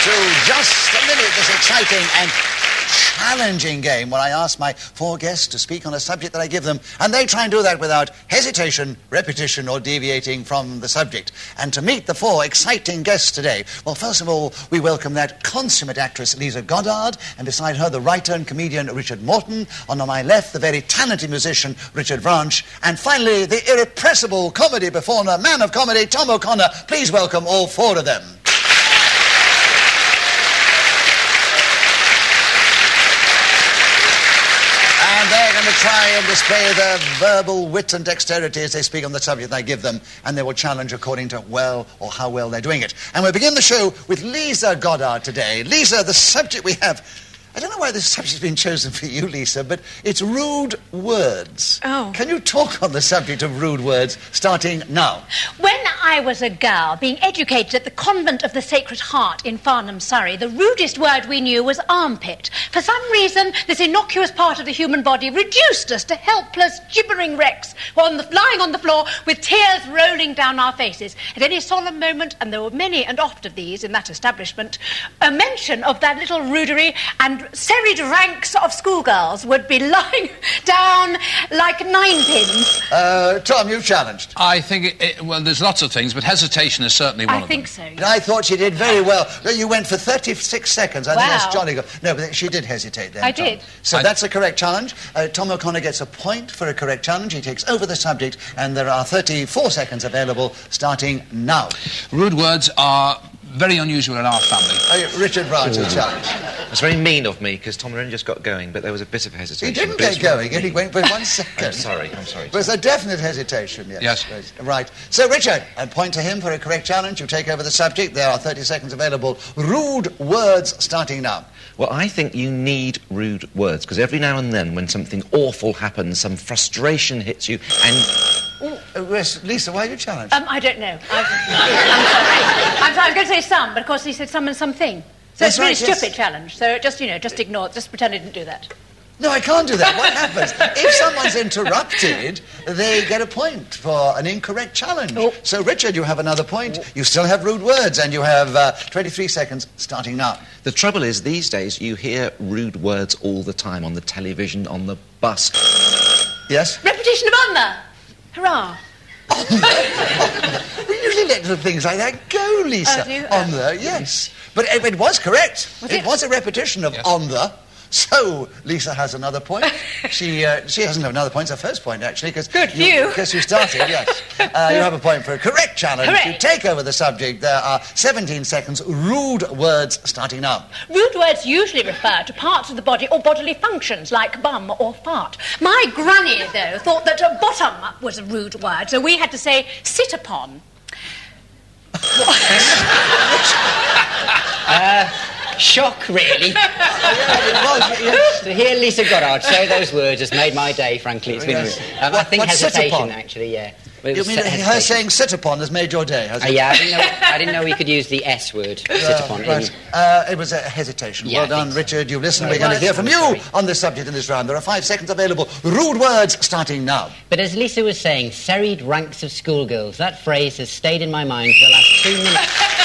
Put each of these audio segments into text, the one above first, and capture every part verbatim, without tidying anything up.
to just a minute this exciting and challenging game where I ask my four guests to speak on a subject that I give them, and they try and do that without hesitation, repetition, or deviating from the subject. And to meet the four exciting guests today, well, first of all, we welcome that consummate actress, Lisa Goddard, and beside her, the writer and comedian, Richard Morton. On my left, the very talented musician, Richard Branch. And finally, the irrepressible comedy performer, man of comedy, Tom O'Connor. Please welcome all four of them. They're going to try and display their verbal wit and dexterity as they speak on the subject I give them, and they will challenge according to well or how well they're doing it. And we'll begin the show with Lisa Goddard today. Lisa, the subject we have... I don't know why this subject's been chosen for you, Lisa, but it's rude words. Oh. Can you talk on the subject of rude words, starting now? When I was a girl, being educated at the Convent of the Sacred Heart in Farnham, Surrey, the rudest word we knew was armpit. For some reason, this innocuous part of the human body reduced us to helpless, gibbering wrecks, on the, lying on the floor with tears rolling down our faces. At any solemn moment, and there were many and oft of these in that establishment, a mention of that little rudery and serried ranks of schoolgirls would be lying down like ninepins. Uh, Tom, you've challenged. I think, it, it, well, there's lots of things, but hesitation is certainly one I of them. think so. Yes. I thought you did very well. You went for thirty-six seconds. I Wow. think that's jolly good. No, but she did hesitate then, I Tom. did. So I- that's a correct challenge. Uh, Tom O'Connor gets a point for a correct challenge. He takes over the subject, and there are thirty-four seconds available, starting now. Rude words are very unusual in our family. Uh, Richard Branch's challenge. It's very mean of me, because Tom only just got going, but there was a bit of hesitation. He didn't But it's get going, very and he mean. went for one second. I'm sorry, I'm sorry. There's a definite hesitation, yes. Yes. Right. So, Richard, and point to him for a correct challenge. You take over the subject. There are thirty seconds available. Rude words, starting now. Well, I think you need rude words, because every now and then when something awful happens, some frustration hits you, and... Oh, uh, yes, Lisa, why are you challenged? Um, I don't know. I'm, I'm sorry. I'm sorry. I'm going to say some, but of course he said some and something. So That's it's a really right, yes. stupid challenge. So just, you know, just ignore it. Just pretend I didn't do that. No, I can't do that. What happens? If someone's interrupted, they get a point for an incorrect challenge. Oh. So, Richard, you have another point. You still have rude words, and you have uh, twenty-three seconds starting now. The trouble is, these days, you hear rude words all the time, on the television, on the bus. Yes? Repetition of honour. Hurrah. We usually let little things like that go, Lisa. Oh, do you? On the, yes. But it, it was correct. Was it, it? was a repetition of Yes. on the. So, Lisa has another point. she uh, she hasn't have another point. It's her first point, actually. Cause Good for you. Because you started, yes. Uh, you have a point for a correct challenge. Hooray. You take over the subject. There are seventeen seconds. Rude words starting now. Rude words usually refer to parts of the body or bodily functions, like bum or fart. My granny, though, thought that a bottom was a rude word, so we had to say sit upon. Shock, really. Yeah, it was, yes. To hear Lisa Goddard say those words has made my day, frankly. It's been Yes. um, I What- think what, sit hesitation, upon? actually, yeah. Well, it You was mean se- her hesitation. saying sit upon has made your day, has Uh, it? yeah, I didn't, know, I didn't know we could use the S word, sit Uh, upon. right. in- Uh, it was a hesitation. Yeah, well I done, think so. Richard. You've listened. Well, We're going to it hear was. from you Sorry. on this subject in this round. There are five seconds available. Rude words starting now. But as Lisa was saying, serried ranks of schoolgirls, that phrase has stayed in my mind for the last two minutes.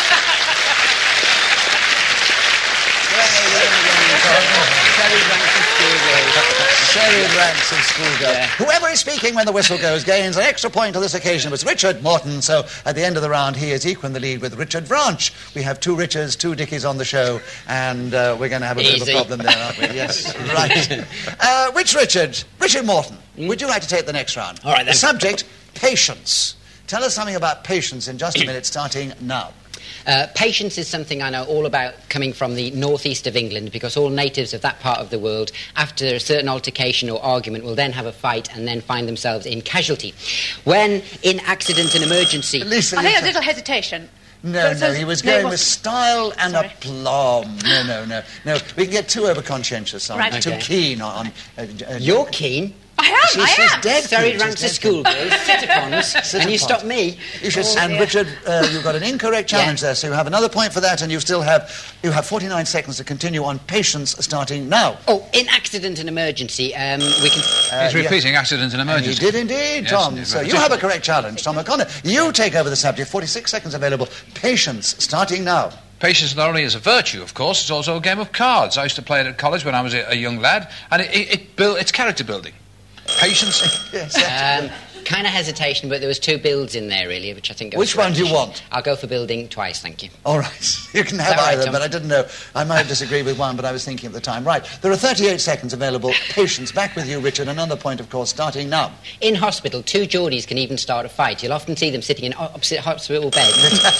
Serried ranks of schoolgirls. Serried ranks of schoolgirls. Yeah. Whoever is speaking when the whistle goes gains an extra point on this occasion. It was Richard Morton, so at the end of the round he is equal in the lead with Richard Branch. We have two Richards, two Dickies on the show, and uh, we're going to have a bit of Easy. a problem there, aren't we? Yes, right. Uh, which Richard? Richard Morton, would you like to take the next round? All right, then. The subject, patience. Tell us something about patience in just a minute, starting now. Uh, patience is something I know all about coming from the northeast of England, because all natives of that part of the world, after a certain altercation or argument, will then have a fight and then find themselves in casualty. When in accident and emergency... Lisa, I think Lisa. a little hesitation. No, So- no, so- he was no, it going with wasn't. style and Sorry. aplomb. No, no, no, no. We can get too overconscientious on Right. too Okay. keen on... Uh, uh, You're keen. I am, She's- I she's am. dead. Serried She's ranks of dead. schoolgirls, sit-upons, and you Sit-upons. stop me. You should, Oh, and dear. Richard, uh, you've got an incorrect challenge Yeah. there, so you have another point for that, and you still have you have forty-nine seconds to continue on patience, starting now. Oh, in accident and emergency, um, we can... Uh, He's repeating accident and And emergency. you did indeed, Yes, Tom. indeed. So you have a correct challenge, Tom O'Connor. You take over the subject. forty-six seconds available. Patience, starting now. Patience not only is a virtue, of course, it's also a game of cards. I used to play it at college when I was a, a young lad, and it, it, it built, it's character building. Patience. Yes, Um, kind of hesitation, but there was two builds in there, really, which I think... goes Which for one do you repetition. want? I'll go for building twice, thank you. All right, you can have that right, either, Tom? but I didn't know. I might disagree with one, but I was thinking at the time. Right, there are thirty-eight seconds available. Patience, back with you, Richard. Another point, of course, starting now. In hospital, two Geordies can even start a fight. You'll often see them sitting in opposite hospital beds.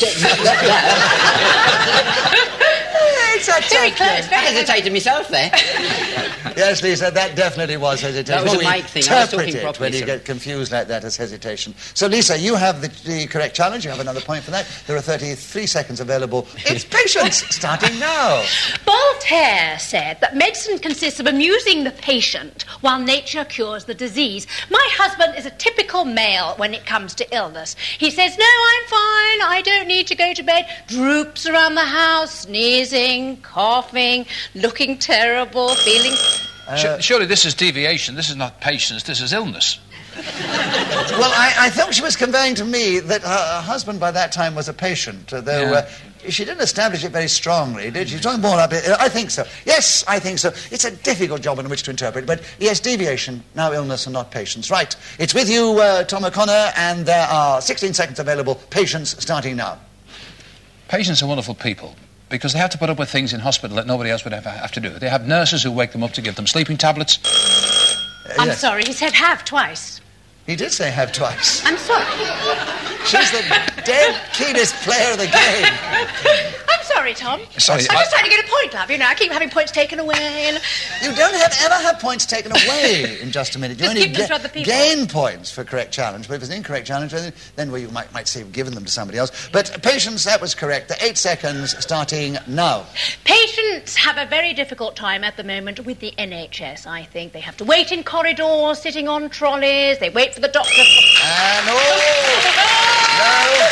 It's a Very tough close, game. I very hesitated myself there. Yes, Lisa, that definitely was hesitation. That was a we mic thing. I was interpret talking it properly, when you sir. get confused like that as hesitation. So, Lisa, you have the, the correct challenge. You have another point for that. There are thirty-three seconds available. It's patience, starting now. Voltaire said that medicine consists of amusing the patient while nature cures the disease. My husband is a typical male when it comes to illness. He says, no, I'm fine, I don't need to go to bed, droops around the house, sneezing, coughing, looking terrible, feeling... Sh- surely this is deviation. This is not patience. This is illness. Well, I, I think she was conveying to me that her, her husband by that time was a patient, uh, though Yeah. uh, she didn't establish it very strongly, did she? She's talking more about it. I think so. Yes, I think so. It's a difficult job in which to interpret, but yes, deviation, now illness and not patience. Right, it's with you, uh, Tom O'Connor, and there are sixteen seconds available. Patience, starting now. Patients are wonderful people because they have to put up with things in hospital that nobody else would ever have to do. They have nurses who wake them up to give them sleeping tablets. Uh, I'm yes. sorry, he said have twice. He did say have twice. I'm sorry. She's the dead keenest player of the game. I'm sorry, Tom. Sorry, I'm I- just trying to get a point, love. You know, I keep having points taken away. And... You don't have, ever have points taken away in just a minute. You Just only give them to other people. gain points for correct challenge. But if it's an incorrect challenge, then, then well, you might, might say you've given them to somebody else. But patience, that was correct. The eight seconds starting now. Patients have a very difficult time at the moment with the N H S, I think. They have to wait in corridors, sitting on trolleys, they wait for the doctor... And oh! No!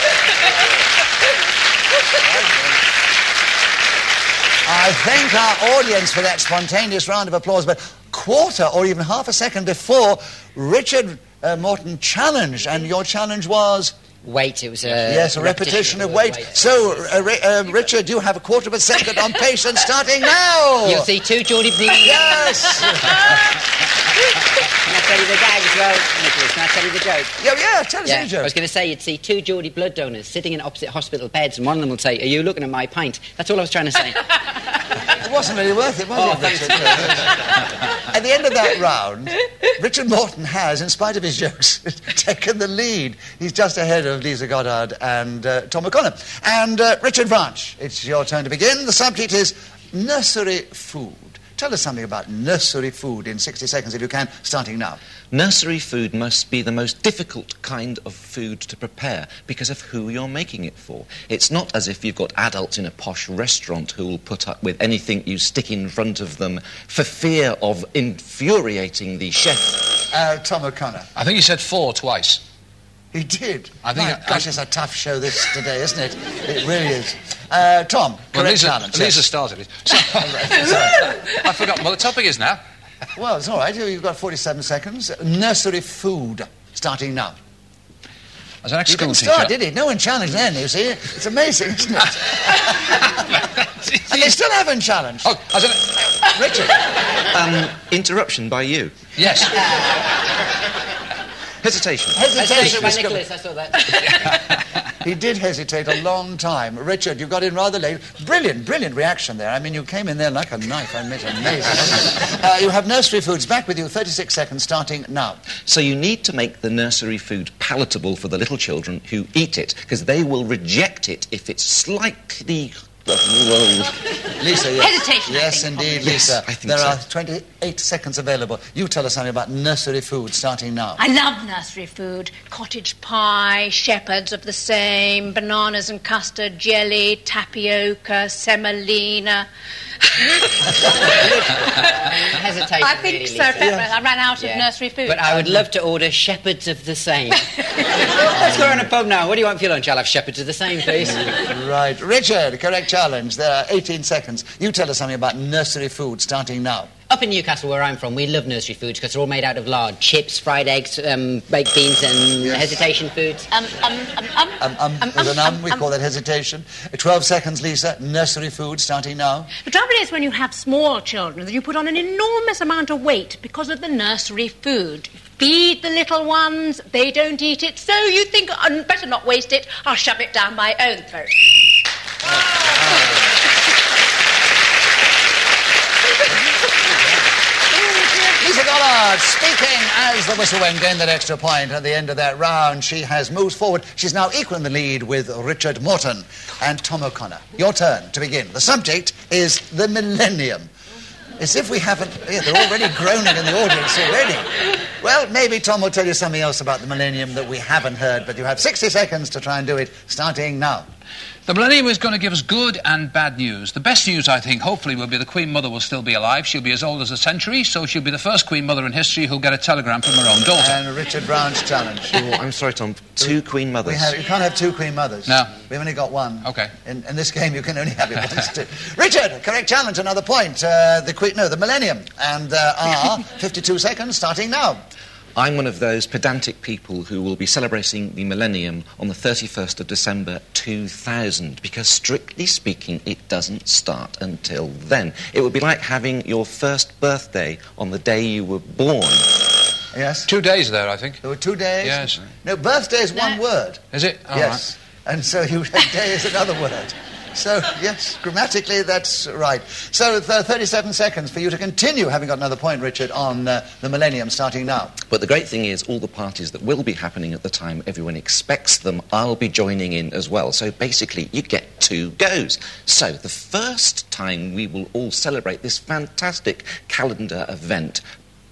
I thank our audience for that spontaneous round of applause, but quarter or even half a second before, Richard uh, Morton challenged, and your challenge was... Wait, it was a... Yes, a repetition, of the wait. word So, uh, Ri- uh, Richard, you have a quarter of a second on patience starting now. You'll see two Geordie... Yes. Can I tell you the gag as well, Nicholas? Can I tell you the joke? yeah, yeah, tell us Yeah, the joke. I was going to say you'd see two Geordie blood donors sitting in opposite hospital beds, and one of them will say, "Are you looking at my pint?" That's all I was trying to say. It wasn't really worth it, was Oh, it, Richard? At the end of that round, Richard Morton has, in spite of his jokes, taken the lead. He's just ahead of Lisa Goddard and uh, Tom O'Connor. And uh, Richard Branch, it's your turn to begin. The subject is nursery food. Tell us something about nursery food in sixty seconds, if you can, starting now. Nursery food must be the most difficult kind of food to prepare because of who you're making it for. It's not as if you've got adults in a posh restaurant who will put up with anything you stick in front of them for fear of infuriating the chef. Uh, Tom O'Connor. I think he said four twice. He did. I think My I- gosh, it's a tough show this today, isn't it? It really is. Uh, Tom, correct Well, Lisa, challenge. Lisa yes. started it. So, Sorry. I've forgotten what the topic is now. Well, it's all right. You've got forty-seven seconds. Nursery food, starting now. As an You ex-school didn't teacher... start, did he? No one challenged then, you see. It's amazing, isn't it? And they still haven't challenged. Oh, as an... Richard. Um, interruption by you. Yes. Hesitation. Hesitation. by was coming. Nicholas, I saw that. He did hesitate a long time. Richard, you got in rather late. Brilliant, brilliant reaction there. I mean, you came in there like a knife. I admit, amazing. Wasn't it? Uh, you have nursery foods back with you. thirty-six seconds starting now. So you need to make the nursery food palatable for the little children who eat it, because they will reject it if it's slightly... Lisa, yes. Hesitation, I Yes, think, indeed, probably. Lisa. Yes, I think there so. are twenty-eight seconds available. You tell us something about nursery food starting now. I love nursery food. Cottage pie, shepherds of the same, bananas and custard, jelly, tapioca, semolina. Hesitation, I think really, so. Lisa. I ran out Yeah. of nursery food. But I would love to order shepherds of the same. Let's go around a pub now. What do you want for your lunch? I'll have shepherds of the same, please. Right. Richard, correct challenge. There are eighteen seconds. You tell us something about nursery food starting now. Up up in Newcastle, where I'm from, we love nursery foods because they're all made out of lard. Chips, fried eggs, um, baked beans and Yes. hesitation foods. Um, um, um, um, Um, um, um, there's an um, um, we um, call that hesitation. Uh, twelve seconds, Lisa. Nursery food starting now. The trouble is when you have small children that you put on an enormous amount of weight because of the nursery food. Feed the little ones, they don't eat it, so you think, oh, better not waste it, I'll shove it down my own throat. Lisa Goddard speaking as the whistle went, gained that extra point at the end of that round. She has moved forward. She's now equal in the lead with Richard Morton and Tom O'Connor. Your turn to begin. The subject is the millennium. As if we haven't... Yeah, they're already groaning in the audience already. Well, maybe Tom will tell you something else about the millennium that we haven't heard, but you have sixty seconds to try and do it, starting now. The millennium is going to give us good and bad news. The best news, I think, hopefully, will be the Queen Mother will still be alive. She'll be as old as a century, so she'll be the first Queen Mother in history who'll get a telegram from her own daughter. And Richard Brown's challenge. Oh, I'm sorry, Tom. Two Queen Mothers. We have, you can't have two Queen Mothers. No. We've only got one. Okay. In, in this game, you can only have it once, too. Richard, correct challenge, another point. Uh, the Queen, no, the millennium. And there are fifty-two seconds starting now. I'm one of those pedantic people who will be celebrating the millennium on the thirty-first of December two thousand, because strictly speaking, it doesn't start until then. It would be like having your first birthday on the day you were born. Yes? Two days there, I think. There were two days? Yes. No, birthday is one No. word. Is it? All Yes. And so you day is another word. So, yes, grammatically, that's right. So, th- thirty-seven seconds for you to continue having got another point, Richard, on uh, the millennium starting now. But the great thing is, all the parties that will be happening at the time everyone expects them, I'll be joining in as well. So basically, you get two goes. So the first time we will all celebrate this fantastic calendar event.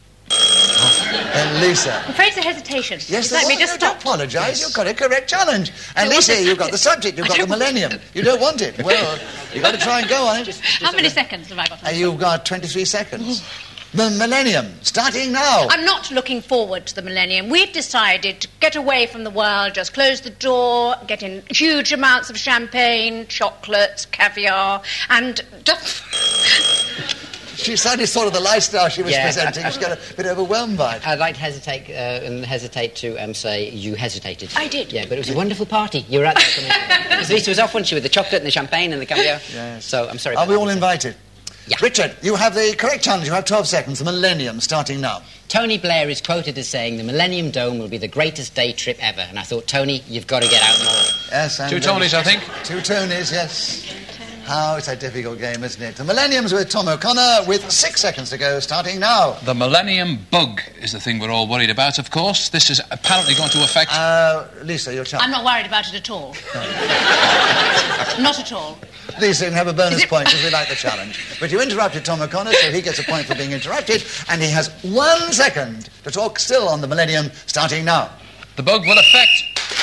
And Lisa. I'm afraid it's a hesitation. Yes, Let there me was. just No, stop. don't apologise. You've got a correct challenge. And I Lisa, want it. you've got the subject. You've I got the don't want millennium. You don't want it. Well, you've got to try and go on it. How many seconds have I got? And you've got twenty-three seconds. The millennium, starting now. I'm not looking forward to the millennium. We've decided to get away from the world, just close the door, get in huge amounts of champagne, chocolates, caviar, and just... She suddenly thought of the lifestyle she was Yeah. presenting. She got a bit overwhelmed by it. I'd like to hesitate uh, and hesitate to um, say you hesitated. I did. Yeah, but it was a wonderful party. You were at that. Because Lisa was off, wasn't she, with the chocolate and the champagne and the caviar? Yes. So I'm sorry. Are about we that, all Lisa. invited? Yeah. Richard, you have the correct challenge. You have twelve seconds. The millennium, starting now. Tony Blair is quoted as saying the Millennium Dome will be the greatest day trip ever. And I thought, Tony, you've got to get out more. Yes, and Two uh, Tonys, I think. Two Tonys, yes. How it's a difficult game, isn't it? The millennium's with Tom O'Connor, with six seconds to go, starting now. The millennium bug is the thing we're all worried about, of course. This is apparently going to affect... Uh, Lisa, your chance. I'm not worried about it at all. Not at all. Lisa, you can have a bonus point because we like the challenge. But you interrupted Tom O'Connor, so he gets a point for being interrupted, and he has one second to talk still on the millennium, starting now. The bug will affect...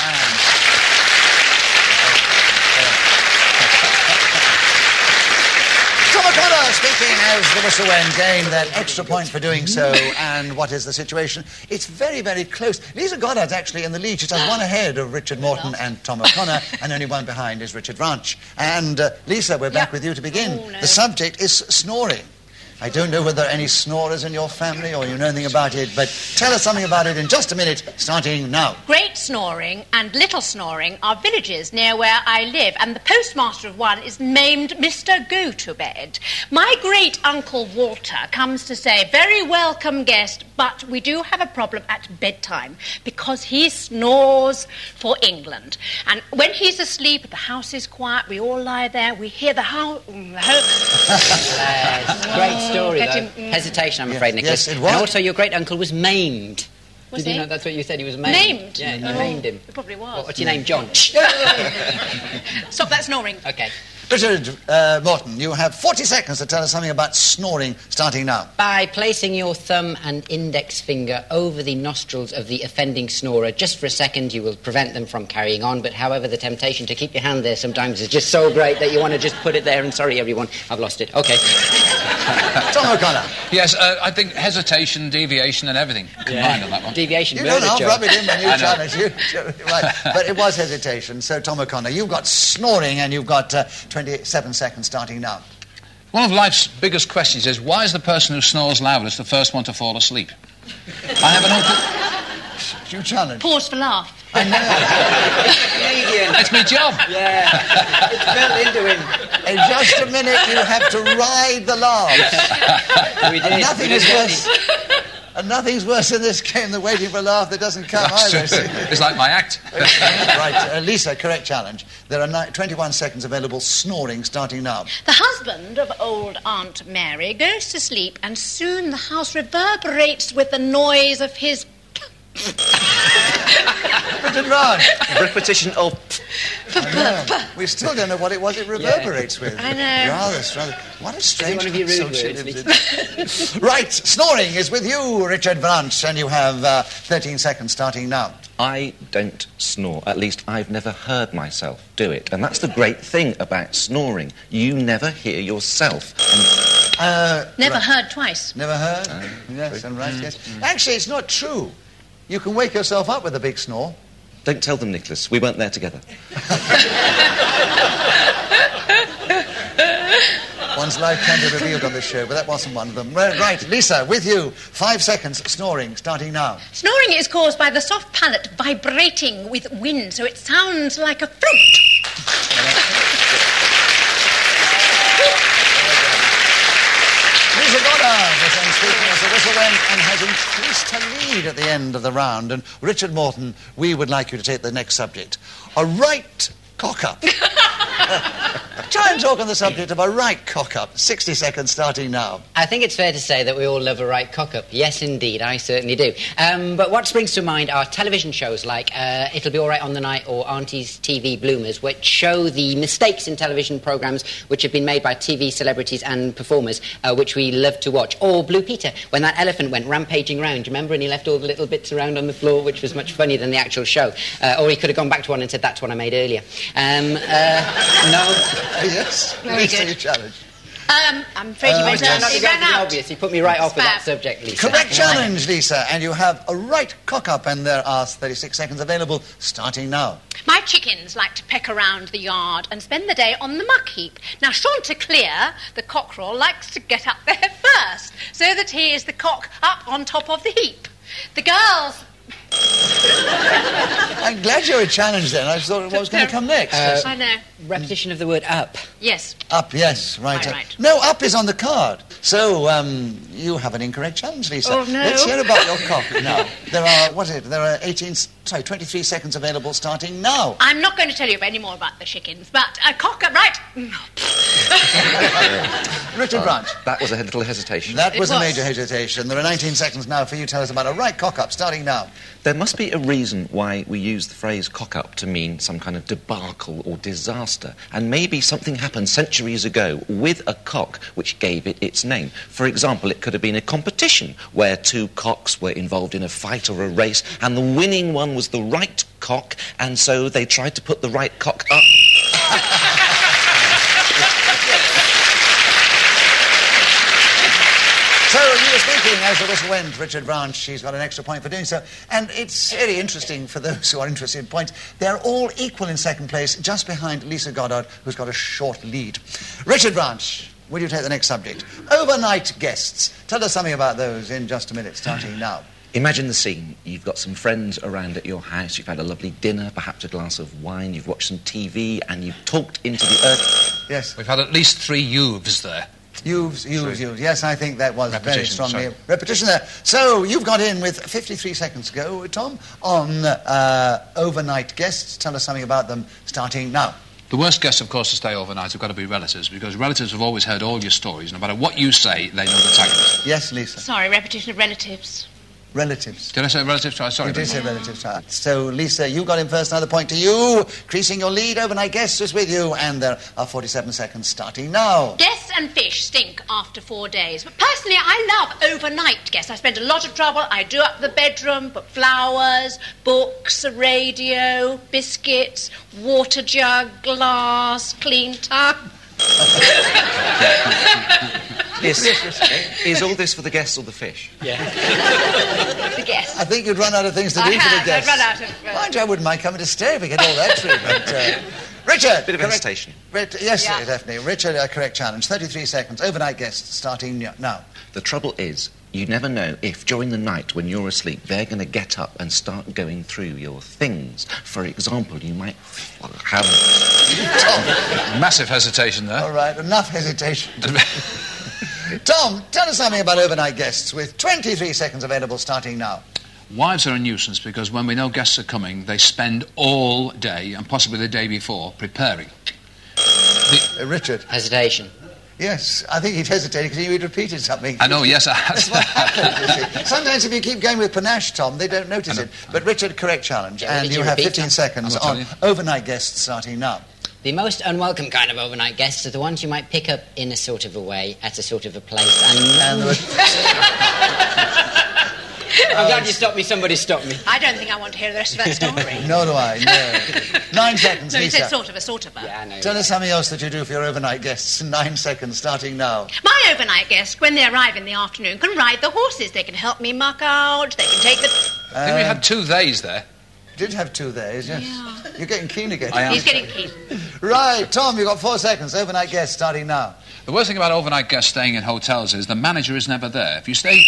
Tom O'Connor speaking as the whistle went, gained that extra point for doing so. And what is the situation? It's very, very close. Lisa Goddard's actually in the lead. She's just one ahead of Richard Morton and Tom O'Connor, and only one behind is Richard Branch. And uh, Lisa, we're back Yeah. with you to begin. Oh, no. The subject is snoring. I don't know whether there are any snorers in your family or you know anything about it, but tell us something about it in just a minute, starting now. Great Snoring and Little Snoring are villages near where I live, and the postmaster of one is named Mister Go-to-Bed. My great-uncle Walter comes to say, very welcome guest, but we do have a problem at bedtime, because he snores for England. And when he's asleep, the house is quiet, we all lie there, we hear the house... Yes. Great story, Get though. him- mm. Hesitation, I'm Yes, afraid, Nicholas. yes, it was. And also, your great uncle was maimed. Was Did you he? know that's what you said? He was maimed. Named? Yeah, you Oh, maimed him. It probably was. What, what's your name, John? Stop that snoring. Okay. Richard uh, Morton, you have forty seconds to tell us something about snoring, starting now. By placing your thumb and index finger over the nostrils of the offending snorer just for a second, you will prevent them from carrying on. But however, the temptation to keep your hand there sometimes is just so great that you want to just put it there. And sorry, everyone, I've lost it. Okay. Tom O'Connor. Yes, uh, I think hesitation, deviation and everything combined on that one. Deviation. You murder don't know, joke. rub it in when you I know. challenge you. Right. But it was hesitation. So, Tom O'Connor, you've got snoring and you've got uh, twenty-seven seconds starting now. One of life's biggest questions is, why is the person who snores loudest the first one to fall asleep? I have an uncle... You challenge. Pause for laugh. I know. Canadian. That's my job. Yeah. It's built into him. In just a minute, you have to ride the laughs. We did. Nothing we is did. worse. And nothing's worse in this game than waiting for a laugh that doesn't come That's either. true. It's like my act. Right, uh, Lisa, correct challenge. There are ni- twenty-one seconds available, snoring starting now. The husband of old Aunt Mary goes to sleep, and soon the house reverberates with the noise of his... Richard Raj. Repetition of... I know. We still don't know what it was it reverberates with. I know. Rather, rather. What a strange one of your rude culture words, lives in. Right, snoring is with you, Richard Branch, and you have uh, thirteen seconds starting now. I don't snore. At least I've never heard myself do it. And that's the great thing about snoring. You never hear yourself. And Uh, Never right. heard twice. Never heard? Yes, and right, yes. Actually, it's not true. You can wake yourself up with a big snore. don't tell them, Nicholas. We weren't there together. One's life can be revealed on this show, but that wasn't one of them. Right, right, Lisa, with you. Five seconds, snoring, starting now. Snoring is caused by the soft palate vibrating with wind, so it sounds like a flute. Lisa Goddard is then speaking as the whistle went and has increased her lead at the end of the round. And Richard Morton, we would like you to take the next subject. A right cock-up. Try and talk on the subject of a right cock-up. sixty seconds starting now. I think it's fair to say that we all love a right cock-up. Yes, indeed, I certainly do. Um, but what springs to mind are television shows like uh, It'll Be All Right on the Night or Auntie's T V Bloomers, which show the mistakes in television programmes which have been made by T V celebrities and performers, uh, which we love to watch. Or Blue Peter, when that elephant went rampaging round, do you remember? And he left all the little bits around on the floor, which was much funnier than the actual show. Uh, or he could have gone back to one and said, that's one I made earlier. Um, uh, no... Uh, yes, Very Lisa, good. you challenge. Um, I'm afraid you Uh, went yes. out. Not to You go ran for the out. obvious. You put me right off with that Fab. subject, Lisa. Correct challenge, Lisa, and you have a right cock-up, and there are thirty-six seconds available, starting now. My chickens like to peck around the yard and spend the day on the muck heap. Now, Chanticleer, the cockerel, likes to get up there first, so that he is the cock up on top of the heap. The girls... I'm glad you were challenged then. I thought what was going to come next. Uh, I know. Repetition of the word up. Yes. Up, yes, right. Right, uh, right. No, up is on the card. So, um, you have an incorrect challenge, Lisa. Oh, no. Let's hear about your cock now. There are, what is it, there are eighteen, sorry, twenty-three seconds available starting now. I'm not going to tell you any more about the chickens, but a cock up, right? Richard Branch. That was a little hesitation. That It was, a was. major hesitation. There are nineteen seconds now for you to tell us about a right cock-up, starting now. There must be a reason why we use the phrase cock-up to mean some kind of debacle or disaster. And maybe something happened centuries ago with a cock which gave it its name. For example, it could have been a competition where two cocks were involved in a fight or a race, and the winning one was the right cock, and so they tried to put the right cock up. So you were speaking as the whistle went, Richard Branch. She's got an extra point for doing so. And it's very interesting for those who are interested in points. They're all equal in second place, just behind Lisa Goddard, who's got a short lead. Richard Branch, will you take the next subject? Overnight guests. Tell us something about those in just a minute, starting now. Imagine the scene. You've got some friends around at your house, you've had a lovely dinner, perhaps a glass of wine, you've watched some T V, and you've talked into the earth. Yes. We've had at least three youths there. You'ves, youves, youves. Yes, I think that was very Repetition, strongly. sorry. Repetition there. So you've got in with fifty-three seconds to go, Tom, on uh, overnight guests. Tell us something about them, starting now. The worst guests, of course, to stay overnight have got to be relatives, because relatives have always heard all your stories. No matter what you say, they know the tagline. Yes, Lisa. Sorry, repetition of relatives. Relatives. Did I say relatives? Sorry, sorry. You did beg say your pardon. relatives. Right. So, Lisa, you got in first. Another point to you. Increasing your lead. Overnight guests is with you. And there are forty-seven seconds starting now. Guests and fish stink after four days. But personally, I love overnight guests. I spend a lot of trouble. I do up the bedroom, put flowers, books, a radio, biscuits, water jug, glass, clean tub. Is, is all this for the guests or the fish? The guests. I think you'd run out of things to do I for have, the guests. I'd run out of, uh, Mind you, I wouldn't mind coming to stay if we get all that treatment. Uh, Richard! Bit of correct- hesitation. Rit- yes, Yeah. definitely. Richard, uh, correct challenge. thirty-three seconds. Overnight guests starting n- now. The trouble is, you never know if during the night when you're asleep they're going to get up and start going through your things. For example, you might have... Massive hesitation there. All right, enough hesitation. Tom, tell us something about overnight guests with twenty-three seconds available starting now. Wives are a nuisance because when we know guests are coming, they spend all day, and possibly the day before, preparing. Uh, Richard. Hesitation. Yes, I think he'd hesitated because he'd repeated something. I know, yes, I That's what happens, you see. Sometimes if you keep going with panache, Tom, they don't notice I know. it. But Richard, correct challenge. Yeah, and did you you have repeat fifteen that? seconds I'm not on telling overnight guests starting now. The most unwelcome kind of overnight guests are the ones you might pick up in a sort of a way, at a sort of a place, and... And there were- I'm glad you stopped me. Somebody stopped me. I don't think I want to hear the rest of that story. No do I, no. Nine seconds, No, he Lisa. said sort of a, sort of a. Yeah, I know. Tell us something else that you do for your overnight guests. Nine seconds starting now. My overnight guests, when they arrive in the afternoon, can ride the horses. They can help me muck out. They can take the... I think we had two theys there. Did have two days, yes. Yeah. You're getting keen again. I am. He's getting keen. Right, Tom, you've got four seconds. Overnight guests starting now. The worst thing about overnight guests staying in hotels is the manager is never there. If you stay...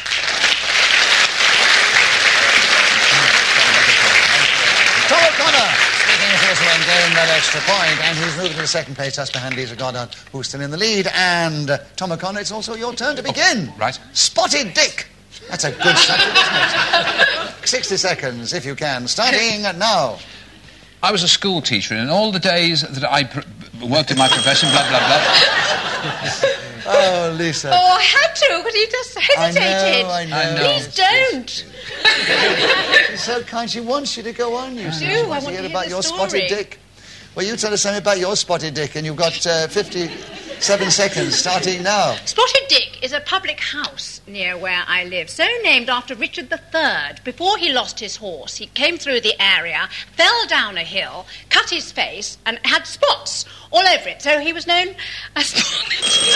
Tom O'Connor, speaking of course, when gained that extra point, and he's moving to the second place just behind Lisa Goddard, who's still in the lead. And uh, Tom O'Connor, it's also your turn to begin. right. Spotted Dick. That's a good subject, isn't it? sixty seconds, if you can. Starting now. I was a school teacher, and in all the days that I pr- worked in my profession, blah, blah, blah... Oh, Lisa. Oh, I had to, because he just hesitated. I know, I I know. know. Please don't. She's so kind. She wants you to go on, you see. do. She I wants want to to hear hear about the your story. spotted dick. Well, you tell us something about your spotted dick, and you've got uh, fifty-seven seconds starting now. Spotted Dick is a public house near where I live, so named after Richard the Third. Before he lost his horse, he came through the area, fell down a hill, cut his face, and had spots all over it. So he was known as Spotted.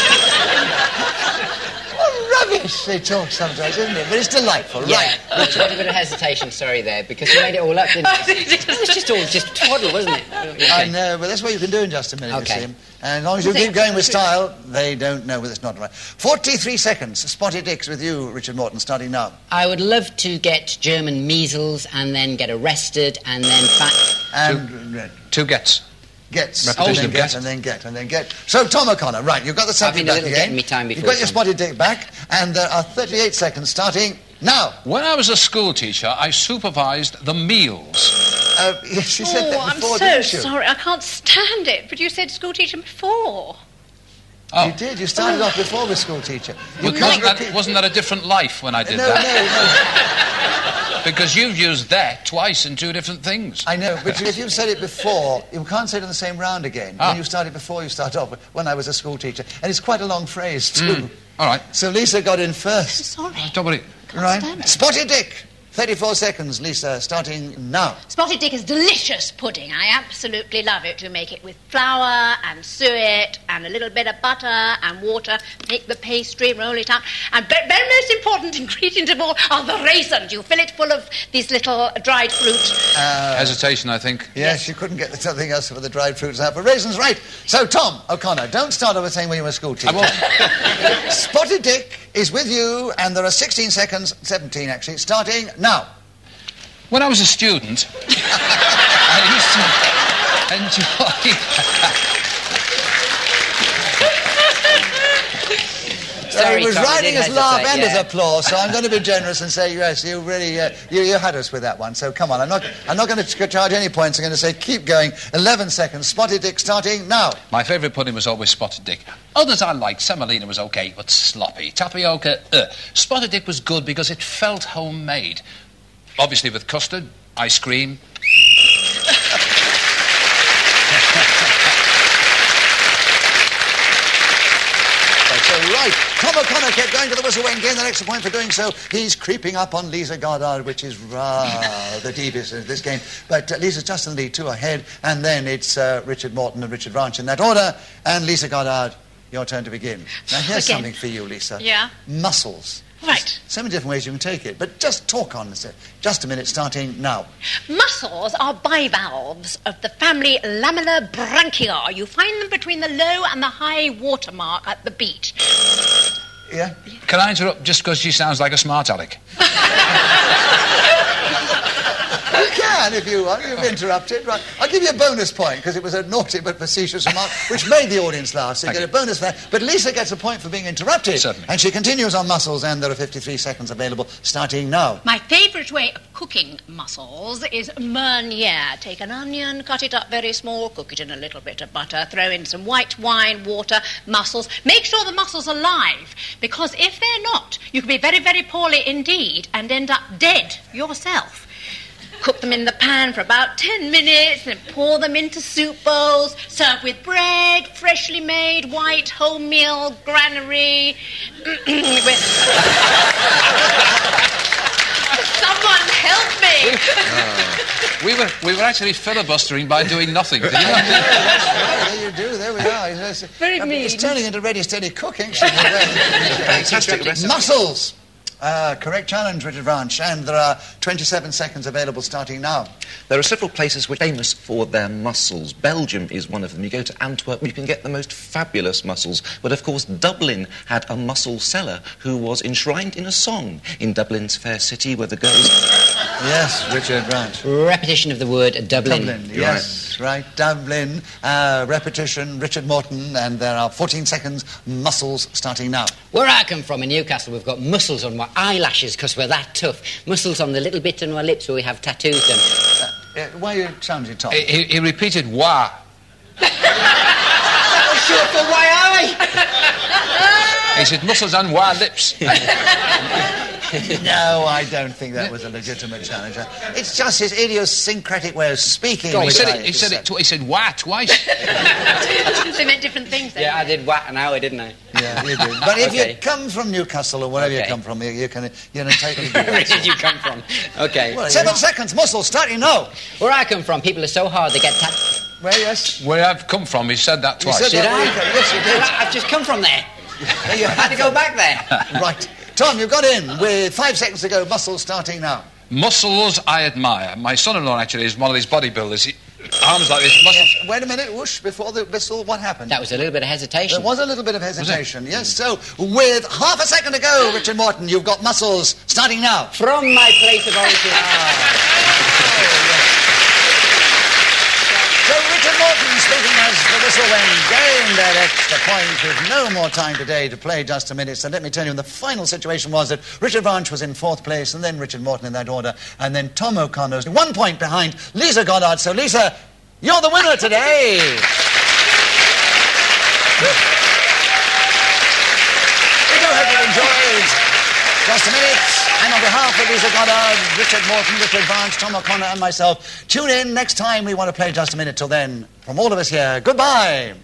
What rubbish they talk sometimes, isn't it? But it's delightful, Yeah, right? Richard, had a bit of hesitation, sorry, there, because you made it all up, didn't you? It was just all just twaddle, wasn't it? Okay. I know, but that's what you can do in just a minute, Okay. you see. And as long as you keep going with style, they don't know whether it's not right. forty-three seconds. Spotted Dicks with you, Richard Morton, starting now. I would love to get German measles and then get arrested and then... Fa- And uh, Two gets. gets, Repetition and then of get, get. and then get, and then get. So, Tom O'Connor, right, you've got the subject been a back little again. getting me time You've before, got your Tom. spotted dick back, and there are thirty-eight seconds starting now. When I was a school teacher, I supervised the meals. Uh, yes, you said Oh, that I'm before, so didn't you? sorry. I can't stand it. But you said school teacher before. Oh, You did. You started off before with school teacher. You Well, can't wasn't, that, repeat- wasn't that a different life when I did No, that? no, no. Because you've used that twice in two different things. I know, but if you've said it before, you can't say it in the same round again. Ah. When you started before, you start off with, when I was a school teacher. And it's quite a long phrase, too. Mm. All right. So Lisa got in first. Sorry. Don't worry. Can't Right? stand it. Spotted Dick. thirty-four seconds, Lisa, starting now. Spotted Dick is delicious pudding. I absolutely love it. You make it with flour and suet and a little bit of butter and water. Make the pastry, roll it out. And the very most important ingredient of all are the raisins. You fill it full of these little dried fruit. Hesitation, I think. Yes, you couldn't get something else for the dried fruits out, but raisins, right. So, Tom O'Connor, don't start over saying when you were a school teacher. I won't. Spotted Dick is with you, and there are sixteen seconds, seventeen actually, starting now. When I was a student, I used to enjoy... Sorry, he was Tom, I riding did his laugh hesitate, and yeah. his applause, so I'm going to be generous and say yes. You really, uh, you, you had us with that one. So come on, I'm not, I'm not going to charge any points. I'm going to say keep going. Eleven seconds. Spotted Dick starting now. My favourite pudding was always Spotted Dick. Others I liked. Semolina was okay, but sloppy. Tapioca, uh. Spotted Dick was good because it felt homemade. Obviously with custard, ice cream. So right, Tom O'Connor kept going to the whistle when gained the extra point for doing so. He's creeping up on Lisa Goddard, which is rather devious in this game. But uh, Lisa's just in the lead, two ahead, and then it's uh, Richard Morton and Richard Ranch in that order. And Lisa Goddard, your turn to begin. Now here's Again. something for you, Lisa. Yeah? Mussels. Right. So many different ways you can take it, but just talk on this. Just a minute, starting now. Muscles are bivalves of the family Lamellibranchia. You find them between the low and the high water mark at the beach. Yeah? Can I interrupt just because she sounds like a smart aleck? You can, if you want. You've interrupted. Right. I'll give you a bonus point, because it was a naughty but facetious remark, which made the audience laugh, so you Thank get you. a bonus for that. But Lisa gets a point for being interrupted. Certainly. And she continues on mussels, and there are fifty-three seconds available, starting now. My favourite way of cooking mussels is meuniere. Take an onion, cut it up very small, cook it in a little bit of butter, throw in some white wine, water, mussels. Make sure the mussels are live, because if they're not, you can be very, very poorly indeed and end up dead yourself. Cook them in the pan for about ten minutes, then pour them into soup bowls. Serve with bread, freshly made, white, wholemeal, granary. With... Someone help me! Uh, we were we were actually filibustering by doing nothing. Did you know? There you do, there we are. It's, Very I mean, it's mean. turning into ready, steady cooking. Fantastic recipe. Mussels! Uh, correct challenge, Richard Branch, and there are twenty-seven seconds available starting now. There are several places which are famous for their mussels. Belgium is one of them. You go to Antwerp, you can get the most fabulous mussels. But of course, Dublin had a mussel seller who was enshrined in a song in Dublin's fair city where the girls... Yes, Richard Branch. Repetition of the word Dublin. Dublin, yes, right. Dublin. Uh, repetition, Richard Morton, and there are fourteen seconds, mussels starting now. Where I come from in Newcastle, we've got muscles on our eyelashes because we're that tough. Muscles on the little bit on our lips where we have tattooed them. Uh, uh, why are you challenging Tom? He, he, he repeated wah. Sure for why I? He said muscles and wah lips. No, I don't think that was a legitimate challenge. It's just his idiosyncratic way of speaking. He which said I it. He said it. accept. Tw- he said wah twice. They meant different things then. Yeah, I did whack an hour, didn't I? Yeah, you did. But if Okay. you come from Newcastle or wherever you Okay. come from, you, you can you know take it. Where did you come from? Okay. Well, Seven seconds, mussels starting now. Where I come from, people are so hard they get tattooed. Where yes? Where I've come from, he said that You twice. said Did that I? where you come- Yes, you did. I've just come from there. There you I had to go back there. Right. Tom, you've got in with five seconds to go. Mussels starting now. Muscles I admire. My son-in-law actually is one of these bodybuilders. He, arms like this. Muscles. Yes. Wait a minute, whoosh, before the whistle, what happened? That was a little bit of hesitation. There was a little bit of hesitation, yes. So, with half a second to go, Richard Morton, you've got mussels starting now. From my place of origin. So Richard Morton speaking as the whistle went, gained that extra point with no more time today to play just a minute. So let me tell you, the final situation was that Richard Branch was in fourth place, and then Richard Morton in that order, and then Tom O'Connor's one point behind Lisa Goddard. So Lisa, you're the winner today. We do hope you've enjoyed just a minute. And on behalf of Lisa Goddard, Richard Morton, Richard Branch, Tom O'Connor and myself, tune in next time we want to play Just a Minute. Till then, from all of us here, goodbye.